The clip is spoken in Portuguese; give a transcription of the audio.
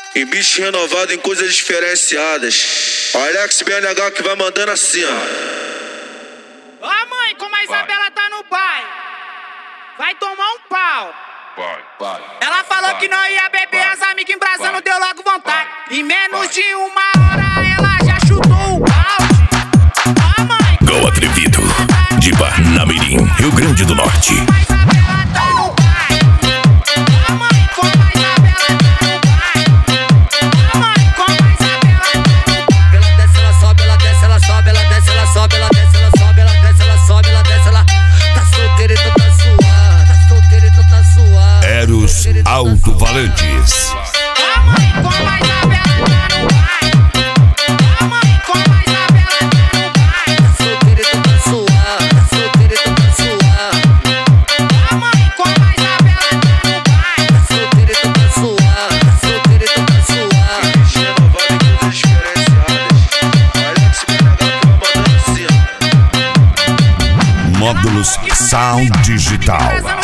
Em bicho renovado, em coisas diferenciadas. Alex BNH que vai mandando assim, ó. Ó mãe, como a Isabela tá no pai, vai tomar um pau. Ela falou que não ia beber, as amigas embrasando, deu logo vontade. Em menos de uma hora ela já chutou o balde. Ó mãe, Go Atrevido, de Parnamirim, Rio Grande do Norte. Eros Alto-Falantes. Módulos Sound Digital.